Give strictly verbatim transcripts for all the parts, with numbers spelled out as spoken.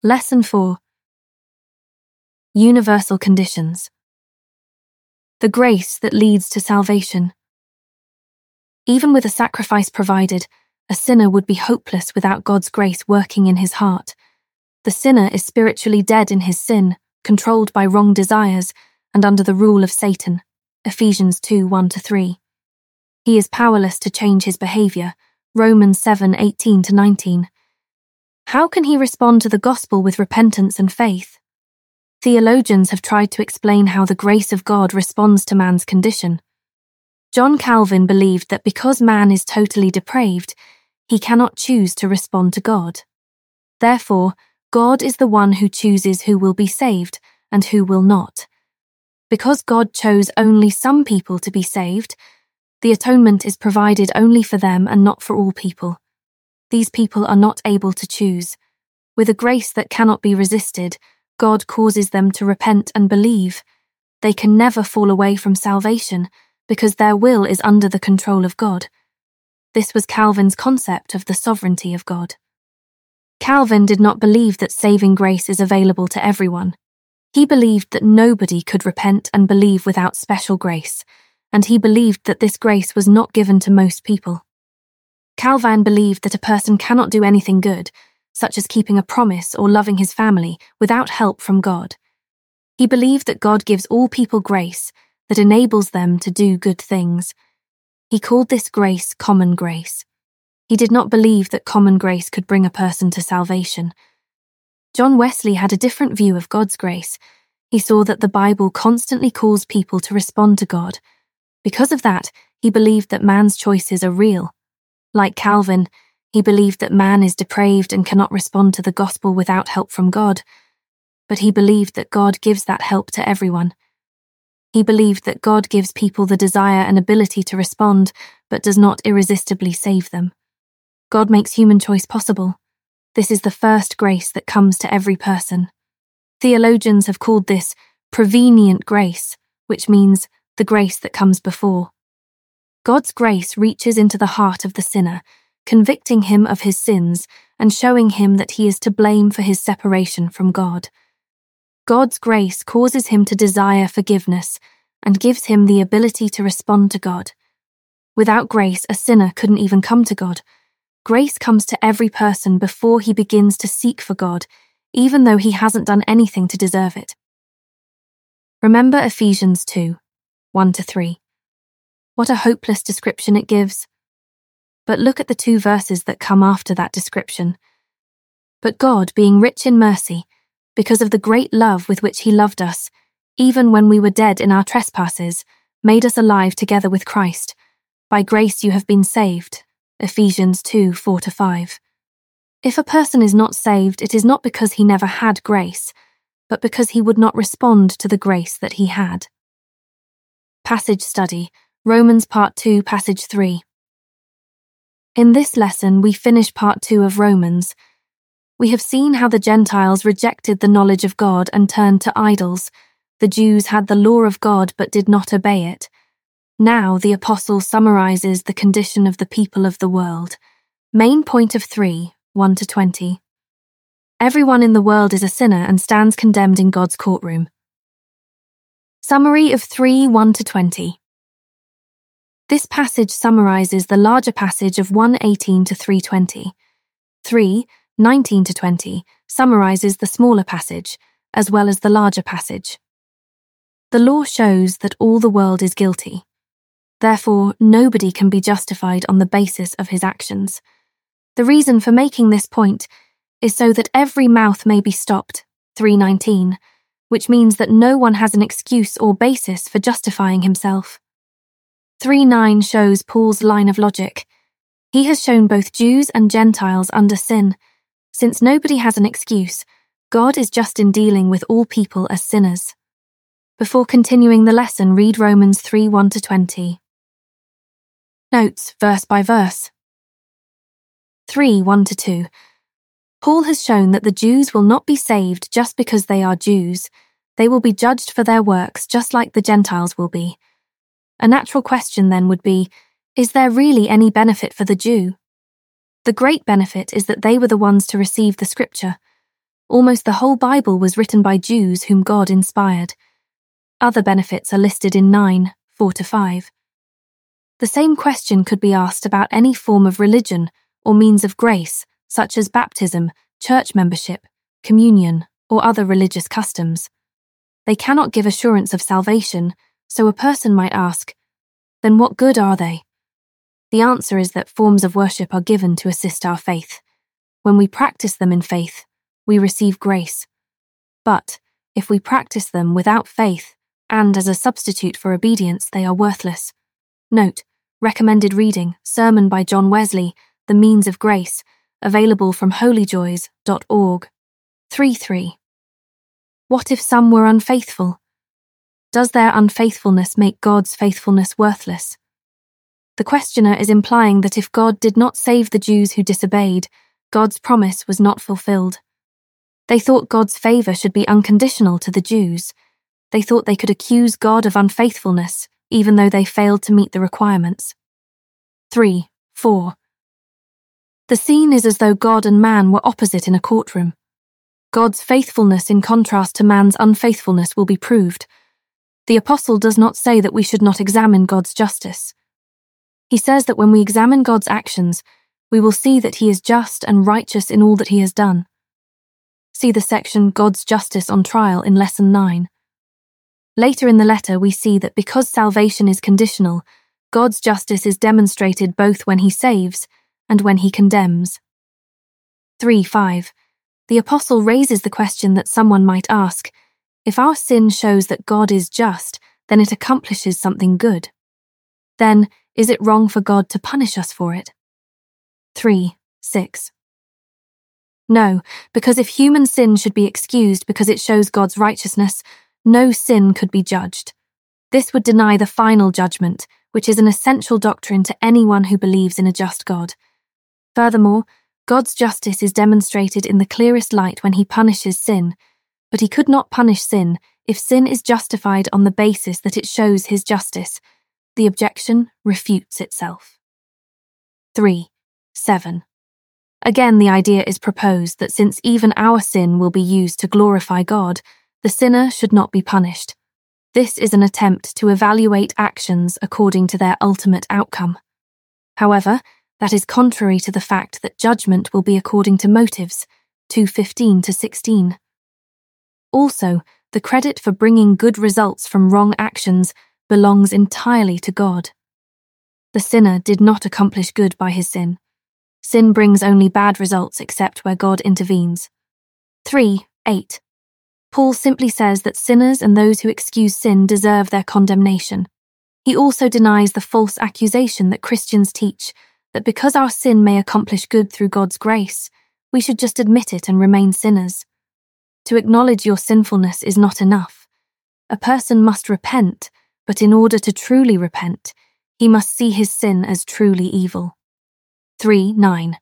Lesson four. Universal conditions. The grace that leads to salvation. Even with a sacrifice provided, a sinner would be hopeless without God's grace working in his heart. The sinner is spiritually dead in his sin, controlled by wrong desires, and under the rule of Satan. Ephesians two one to three. He is powerless to change his behavior. Romans seven eighteen to nineteen. How can he respond to the gospel with repentance and faith? Theologians have tried to explain how the grace of God responds to man's condition. John Calvin believed that because man is totally depraved, he cannot choose to respond to God. Therefore, God is the one who chooses who will be saved and who will not. Because God chose only some people to be saved, the atonement is provided only for them and not for all people. These people are not able to choose. With a grace that cannot be resisted, God causes them to repent and believe. They can never fall away from salvation because their will is under the control of God. This was Calvin's concept of the sovereignty of God. Calvin did not believe that saving grace is available to everyone. He believed that nobody could repent and believe without special grace, and he believed that this grace was not given to most people. Calvin believed that a person cannot do anything good, such as keeping a promise or loving his family, without help from God. He believed that God gives all people grace that enables them to do good things. He called this grace common grace. He did not believe that common grace could bring a person to salvation. John Wesley had a different view of God's grace. He saw that the Bible constantly calls people to respond to God. Because of that, he believed that man's choices are real. Like Calvin, he believed that man is depraved and cannot respond to the gospel without help from God. But he believed that God gives that help to everyone. He believed that God gives people the desire and ability to respond, but does not irresistibly save them. God makes human choice possible. This is the first grace that comes to every person. Theologians have called this prevenient grace, which means the grace that comes before. God's grace reaches into the heart of the sinner, convicting him of his sins and showing him that he is to blame for his separation from God. God's grace causes him to desire forgiveness and gives him the ability to respond to God. Without grace, a sinner couldn't even come to God. Grace comes to every person before he begins to seek for God, even though he hasn't done anything to deserve it. Remember Ephesians two, one to three. What a hopeless description it gives. But look at the two verses that come after that description. But God, being rich in mercy, because of the great love with which he loved us, even when we were dead in our trespasses, made us alive together with Christ. By grace you have been saved. Ephesians two, four to five. If a person is not saved, it is not because he never had grace, but because he would not respond to the grace that he had. Passage study, Romans Part two, Passage three. In this lesson, we finish Part two of Romans. We have seen how the Gentiles rejected the knowledge of God and turned to idols. The Jews had the law of God but did not obey it. Now the apostle summarizes the condition of the people of the world. Main point of three, one to twenty. Everyone in the world is a sinner and stands condemned in God's courtroom. Summary of three, one to twenty. This passage summarizes the larger passage of one eighteen to three twenty. three, nineteen to twenty summarizes the smaller passage, as well as the larger passage. The law shows that all the world is guilty. Therefore, nobody can be justified on the basis of his actions. The reason for making this point is so that every mouth may be stopped, three nineteen, which means that no one has an excuse or basis for justifying himself. three nine shows Paul's line of logic. He has shown both Jews and Gentiles under sin. Since nobody has an excuse, God is just in dealing with all people as sinners. Before continuing the lesson, read Romans three, one to twenty. Notes, verse by verse. three, one to two. Paul has shown that the Jews will not be saved just because they are Jews. They will be judged for their works just like the Gentiles will be. A natural question then would be, is there really any benefit for the Jew? The great benefit is that they were the ones to receive the scripture. almost the whole Bible was written by Jews whom God inspired. Other benefits are listed in nine, four to five. The same question could be asked about any form of religion or means of grace, such as baptism, church membership, communion, or other religious customs. They cannot give assurance of salvation, so a person might ask, then what good are they? The answer is that forms of worship are given to assist our faith. When we practice them in faith, we receive grace. But if we practice them without faith, and as a substitute for obedience, they are worthless. Note, recommended reading, sermon by John Wesley, The Means of Grace, available from holy joys dot org. three three. What if some were unfaithful? Does their unfaithfulness make God's faithfulness worthless? The questioner is implying that if God did not save the Jews who disobeyed, God's promise was not fulfilled. They thought God's favor should be unconditional to the Jews. They thought they could accuse God of unfaithfulness, even though they failed to meet the requirements. three four. The scene is as though God and man were opposite in a courtroom. God's faithfulness in contrast to man's unfaithfulness will be proved. The apostle does not say that we should not examine God's justice. He says that when we examine God's actions, we will see that he is just and righteous in all that he has done. See the section God's Justice on Trial in Lesson nine. Later in the letter, we see that because salvation is conditional, God's justice is demonstrated both when he saves and when he condemns. three five. The apostle raises the question that someone might ask, if our sin shows that God is just, then it accomplishes something good. Then, is it wrong for God to punish us for it? three six. No, because if human sin should be excused because it shows God's righteousness, no sin could be judged. This would deny the final judgment, which is an essential doctrine to anyone who believes in a just God. Furthermore, God's justice is demonstrated in the clearest light when he punishes sin, but he could not punish sin if sin is justified on the basis that it shows his justice. The objection refutes itself. three seven. Again, the idea is proposed that since even our sin will be used to glorify God, the sinner should not be punished. This is an attempt to evaluate actions according to their ultimate outcome. However, that is contrary to the fact that judgment will be according to motives, two fifteen to sixteen. Also, the credit for bringing good results from wrong actions belongs entirely to God. The sinner did not accomplish good by his sin. Sin brings only bad results except where God intervenes. three eight. Paul simply says that sinners and those who excuse sin deserve their condemnation. He also denies the false accusation that Christians teach that because our sin may accomplish good through God's grace, we should just admit it and remain sinners. To acknowledge your sinfulness is not enough. A person must repent, but in order to truly repent, he must see his sin as truly evil. three nine.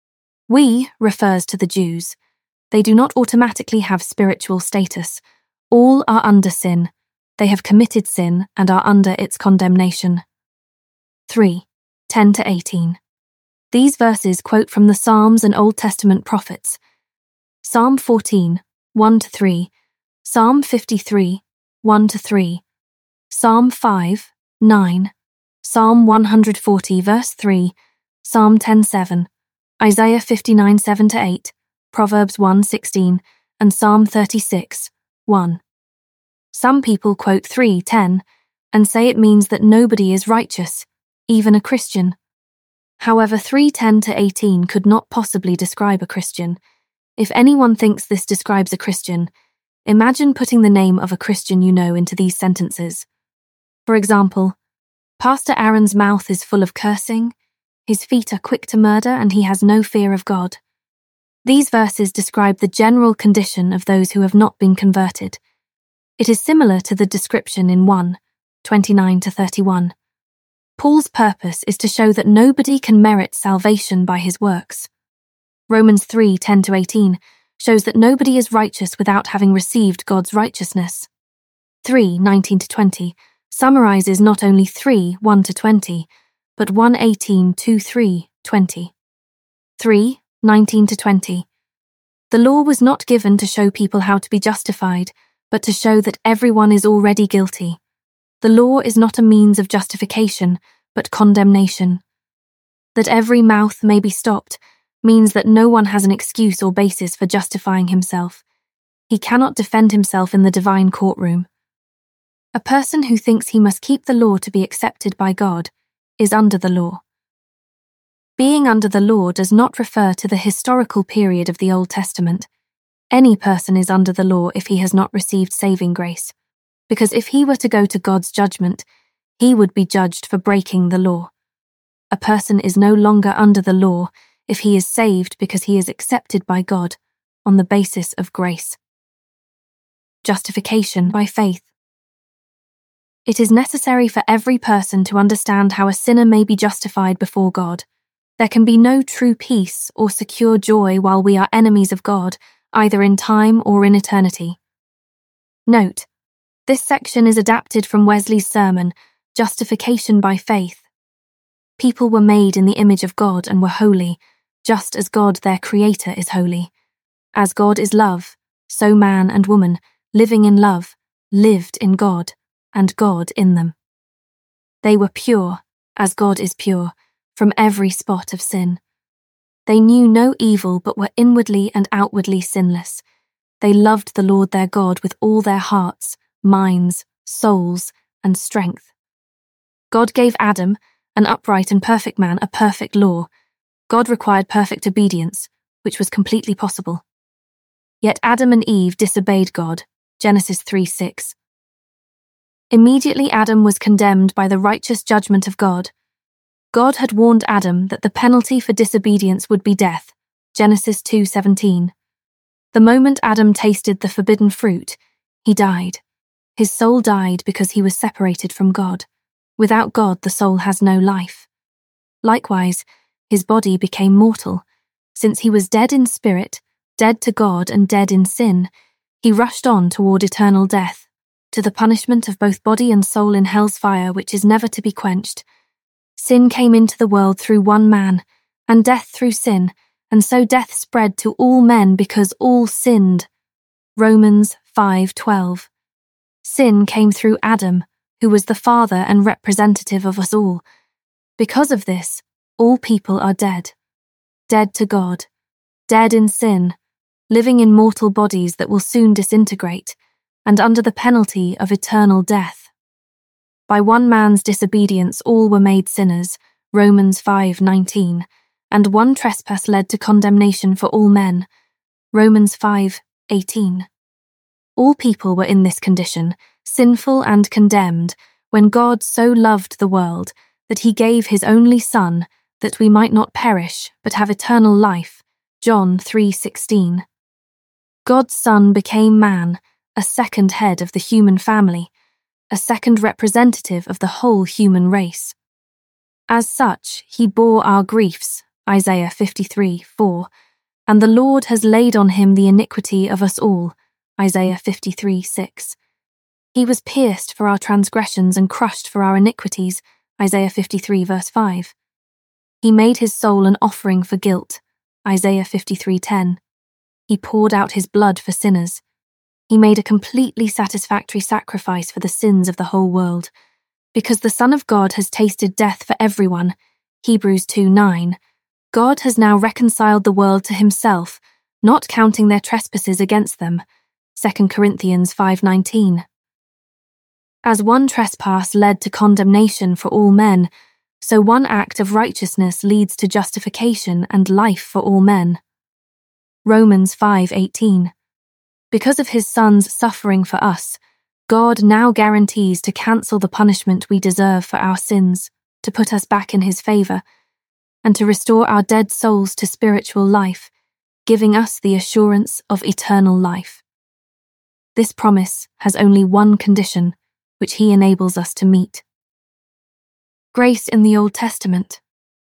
We refers to the Jews. They do not automatically have spiritual status. All are under sin. They have committed sin and are under its condemnation. three ten to eighteen. These verses quote from the Psalms and Old Testament prophets. Psalm fourteen, one to three, Psalm fifty-three, one to three, Psalm five, nine, Psalm one hundred forty, verse three, Psalm ten seven, Isaiah fifty-nine, seven to eight, Proverbs one sixteen, and Psalm thirty-six, one. Some people quote three ten and say it means that nobody is righteous, even a Christian. However, three ten to eighteen could not possibly describe a Christian. If anyone thinks this describes a Christian, imagine putting the name of a Christian you know into these sentences. For example, Pastor Aaron's mouth is full of cursing, his feet are quick to murder, and he has no fear of God. These verses describe the general condition of those who have not been converted. It is similar to the description in one twenty-nine to thirty-one. Paul's purpose is to show that nobody can merit salvation by his works. Romans three ten to eighteen shows that nobody is righteous without having received God's righteousness. three nineteen to twenty summarizes not only three one to twenty, but one eighteen two three twenty. three nineteen to twenty. The law was not given to show people how to be justified, but to show that everyone is already guilty. The law is not a means of justification, but condemnation. That every mouth may be stopped means that no one has an excuse or basis for justifying himself. He cannot defend himself in the divine courtroom. A person who thinks he must keep the law to be accepted by God is under the law. Being under the law does not refer to the historical period of the Old Testament. Any person is under the law if he has not received saving grace, because if he were to go to God's judgment, he would be judged for breaking the law. A person is no longer under the law if he is saved because he is accepted by God on the basis of grace. Justification by faith. It is necessary for every person to understand how a sinner may be justified before God. There can be no true peace or secure joy while we are enemies of God, either in time or in eternity. Note, this section is adapted from Wesley's sermon, Justification by Faith. People were made in the image of God and were holy, just as God their Creator is holy. As God is love, so man and woman, living in love, lived in God, and God in them. They were pure, as God is pure, from every spot of sin. They knew no evil but were inwardly and outwardly sinless. They loved the Lord their God with all their hearts, minds, souls, and strength. God gave Adam, an upright and perfect man, a perfect law. God required perfect obedience, which was completely possible. Yet Adam and Eve disobeyed God, Genesis three six. Immediately Adam was condemned by the righteous judgment of God. God had warned Adam that the penalty for disobedience would be death, Genesis two seventeen. The moment Adam tasted the forbidden fruit, he died. His soul died because he was separated from God. Without God, the soul has no life. Likewise, his body became mortal. Since he was dead in spirit, dead to God and dead in sin, he rushed on toward eternal death, to the punishment of both body and soul in hell's fire which is never to be quenched. Sin came into the world through one man, and death through sin, and so death spread to all men because all sinned. Romans five twelve. Sin came through Adam, who was the father and representative of us all. Because of this, all people are dead. Dead to God, dead in sin, living in mortal bodies that will soon disintegrate, and under the penalty of eternal death. By one man's disobedience all were made sinners, Romans five nineteen, and one trespass led to condemnation for all men, Romans five eighteen. All people were in this condition, sinful and condemned, when God so loved the world that he gave his only Son, that we might not perish but have eternal life, John three sixteen. God's Son became man, a second head of the human family, a second representative of the whole human race. As such, he bore our griefs, Isaiah fifty-three four, and the Lord has laid on him the iniquity of us all, Isaiah fifty-three six. He was pierced for our transgressions and crushed for our iniquities, Isaiah fifty-three verse five. He made his soul an offering for guilt, Isaiah fifty-three ten. He poured out his blood for sinners. He made a completely satisfactory sacrifice for the sins of the whole world. Because the Son of God has tasted death for everyone, Hebrews two nine, God has now reconciled the world to himself, not counting their trespasses against them, Second Corinthians five nineteen. As one trespass led to condemnation for all men, so one act of righteousness leads to justification and life for all men. Romans five eighteen. Because of his Son's suffering for us, God now guarantees to cancel the punishment we deserve for our sins, to put us back in his favor, and to restore our dead souls to spiritual life, giving us the assurance of eternal life. This promise has only one condition, which he enables us to meet. Grace in the Old Testament.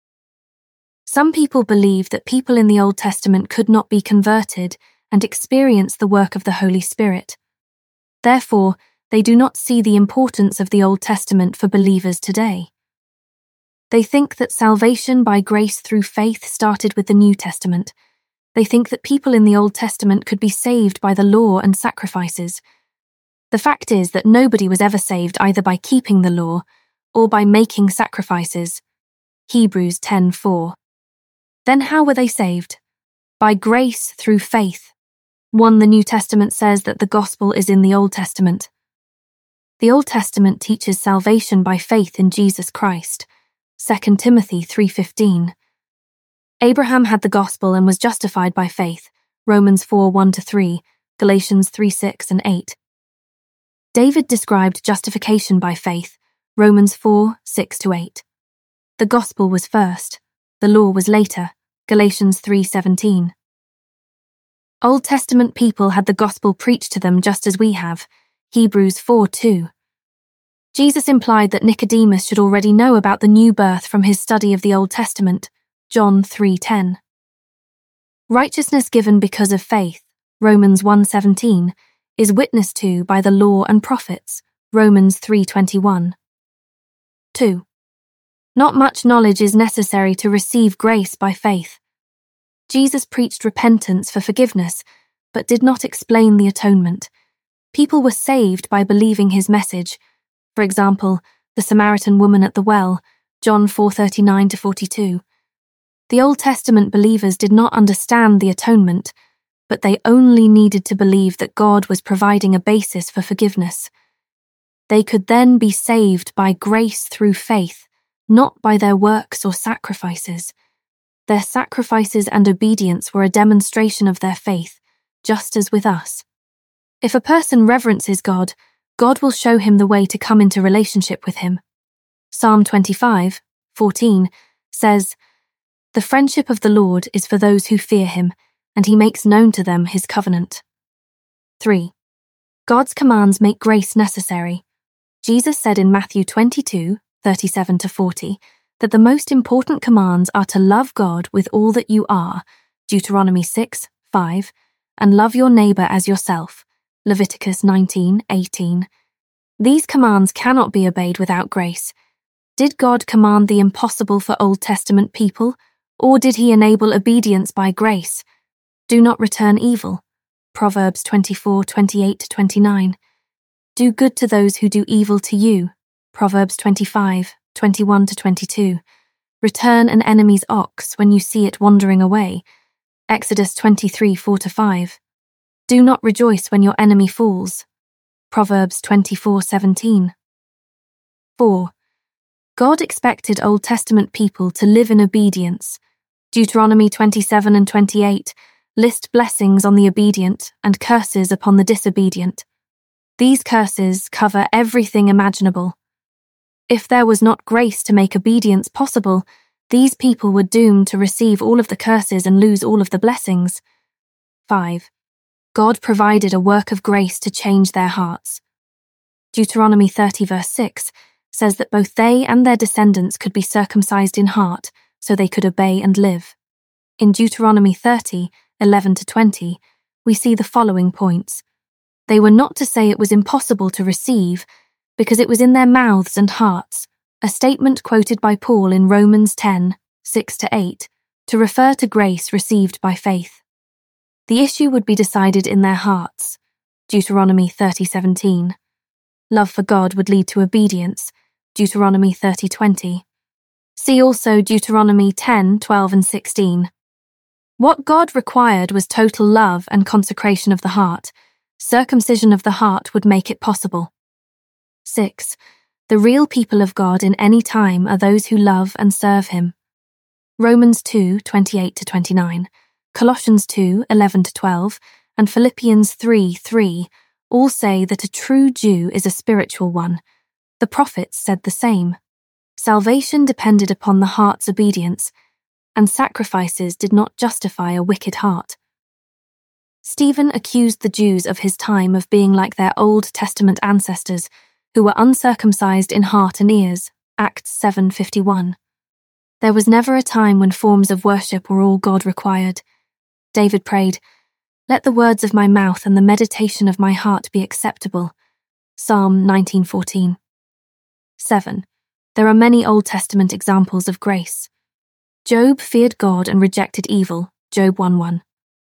Some people believe that people in the Old Testament could not be converted and experience the work of the Holy Spirit. Therefore, they do not see the importance of the Old Testament for believers today. They think that salvation by grace through faith started with the New Testament, They think that people in the Old Testament could be saved by the law and sacrifices. The fact is that nobody was ever saved either by keeping the law or by making sacrifices. Hebrews ten four. Then how were they saved? By grace through faith. One, the New Testament says that the gospel is in the Old Testament. The Old Testament teaches salvation by faith in Jesus Christ. Second Timothy three fifteen. Abraham had the gospel and was justified by faith. Romans four one to three, Galatians three six and eight. David described justification by faith. Romans four six to eight. The gospel was first. The law was later. Galatians three seventeen. Old Testament people had the gospel preached to them just as we have. Hebrews four two. Jesus implied that Nicodemus should already know about the new birth from his study of the Old Testament. John three ten. Righteousness given because of faith, Romans one seventeen, is witnessed to by the law and prophets, Romans three twenty-one. two. Not much knowledge is necessary to receive grace by faith. Jesus preached repentance for forgiveness, but did not explain the atonement. People were saved by believing his message. For example, the Samaritan woman at the well, John four thirty-nine to forty-two. The Old Testament believers did not understand the atonement, but they only needed to believe that God was providing a basis for forgiveness. They could then be saved by grace through faith, not by their works or sacrifices. Their sacrifices and obedience were a demonstration of their faith, just as with us. If a person reverences God, God will show him the way to come into relationship with him. Psalm twenty-five fourteen says, "The friendship of the Lord is for those who fear him, and he makes known to them his covenant." three. God's commands make grace necessary. Jesus said in Matthew twenty-two thirty-seven to forty that the most important commands are to love God with all that you are, Deuteronomy six five, and love your neighbor as yourself, Leviticus nineteen eighteen. These commands cannot be obeyed without grace. Did God command the impossible for Old Testament people, or did he enable obedience by grace? Do not return evil, Proverbs twenty-four twenty-eight to twenty-nine. Do good to those who do evil to you, Proverbs twenty-five twenty-one to twenty-two. Return an enemy's ox when you see it wandering away, Exodus twenty-three four to five. Do not rejoice when your enemy falls, Proverbs twenty-four seventeen. four. God expected Old Testament people to live in obedience. Deuteronomy twenty-seven and twenty-eight list blessings on the obedient and curses upon the disobedient. These curses cover everything imaginable. If there was not grace to make obedience possible, these people were doomed to receive all of the curses and lose all of the blessings. five. God provided a work of grace to change their hearts. Deuteronomy thirty verse six says that both they and their descendants could be circumcised in heart so they could obey and live. In Deuteronomy thirty eleven to twenty, we see the following points. They were not to say it was impossible to receive, because it was in their mouths and hearts, a statement quoted by Paul in Romans ten six to eight, to refer to grace received by faith. The issue would be decided in their hearts, Deuteronomy thirty seventeen. Love for God would lead to obedience, Deuteronomy thirty twenty. See also Deuteronomy ten twelve and sixteen. What God required was total love and consecration of the heart. Circumcision of the heart would make it possible. six. The real people of God in any time are those who love and serve him. Romans two twenty-eight to twenty-nine, Colossians two eleven to twelve, and Philippians three three all say that a true Jew is a spiritual one. The prophets said the same. Salvation depended upon the heart's obedience, and sacrifices did not justify a wicked heart. Stephen accused the Jews of his time of being like their Old Testament ancestors, who were uncircumcised in heart and ears, Acts seven fifty-one. There was never a time when forms of worship were all God required. David prayed, "Let the words of my mouth and the meditation of my heart be acceptable." Psalm nineteen fourteen. seven. There are many Old Testament examples of grace. Job feared God and rejected evil, Job one one.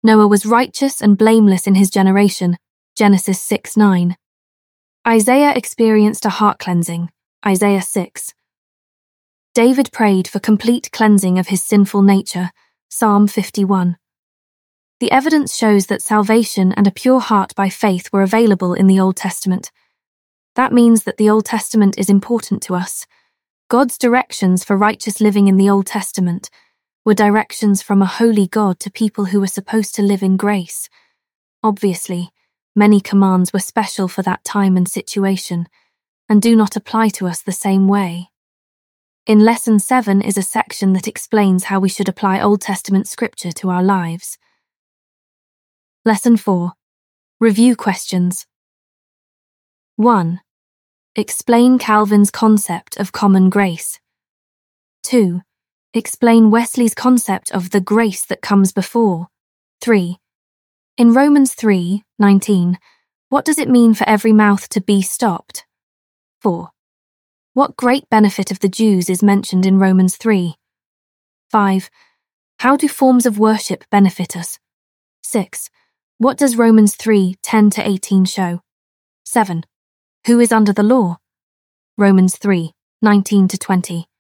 Noah was righteous and blameless in his generation, Genesis six nine. Isaiah experienced a heart cleansing, Isaiah six. David prayed for complete cleansing of his sinful nature, Psalm fifty-one. The evidence shows that salvation and a pure heart by faith were available in the Old Testament. That means that the Old Testament is important to us. God's directions for righteous living in the Old Testament were directions from a holy God to people who were supposed to live in grace. Obviously, many commands were special for that time and situation, and do not apply to us the same way. In Lesson seven is a section that explains how we should apply Old Testament scripture to our lives. Lesson four. Review questions. one. Explain Calvin's concept of common grace. two. Explain Wesley's concept of the grace that comes before. three. In Romans three nineteen, what does it mean for every mouth to be stopped? four. What great benefit of the Jews is mentioned in Romans three? five. How do forms of worship benefit us? six. What does Romans three ten to eighteen show? seven. Who is under the law? Romans three nineteen to twenty.